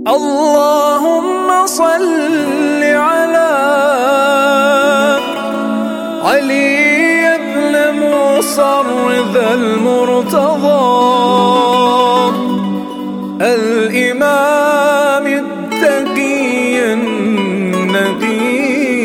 اللهم صل على علي بن موسى الرضا المرتضى الإمام التقي النقي.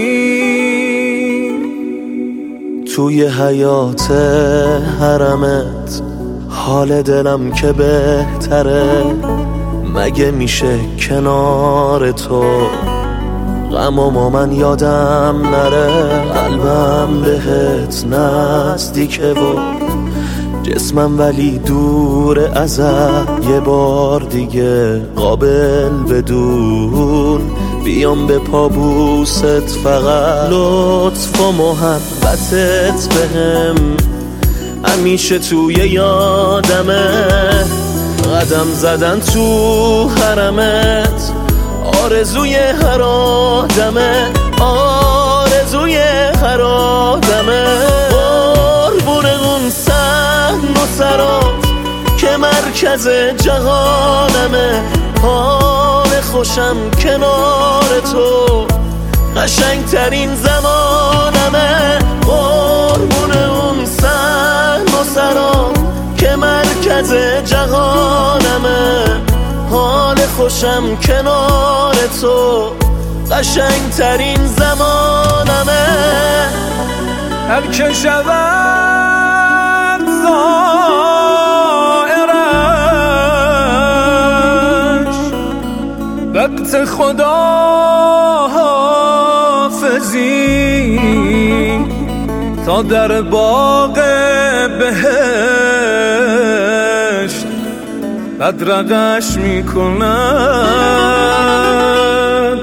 توی حیات حرمت حال دلم که بهتره، مگه میشه کنار تو غمامو من یادم نره. قلبم بهت نزدیکه و جسمم ولی دور ازت، یه بار دیگه قابل بدون بیام به پابوست، فقط لطف و محبتت بهم همیشه توی یادمه. قدم زدن تو حرمت آرزوی هر آدمه، آرزوی هر آدمه. قربون اون صحن و سرات که مرکز جهانمه، حال خوشم کنار تو قشنگترین زمانمه. قربون اون صحن و سرات که مرکز جهانمه، حال خوشم کنار تو قشنگترین زمانمه. هر که شود زائرش وقت خدا حافظی، تا در باغ بهشت بدرقش میکند.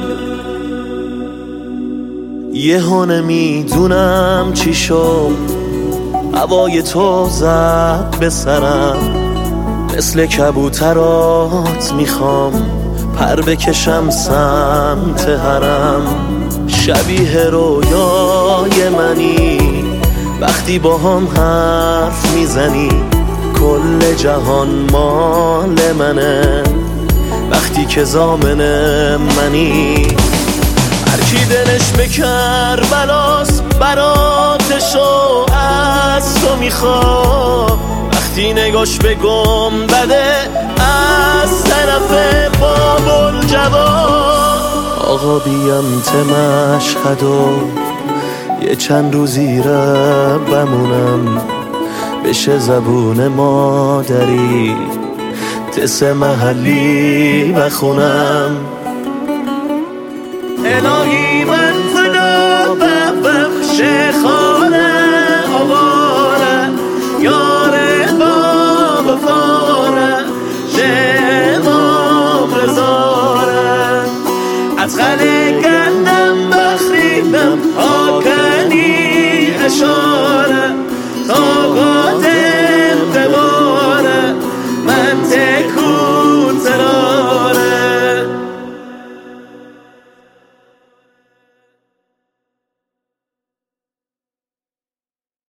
یهو نمیدونم چی شد، هوای تو زد به سرم، مثل کبوترات میخوام پر بکشم سمت حرم. شبیه رویای منی وقتی با هم حرف میزنی، کل جهان مال منه وقتی که ضامن منی. هر کی دلش به کربلاست براتشو از تو میخواد، وقتی نگاش به گنبده از طرف باب‌الجواد. آقا بیم ته مشهد و یه چند روزی را بمونم، بشه زبون مادری تس محلی بخونم. الهی من خدا ببخش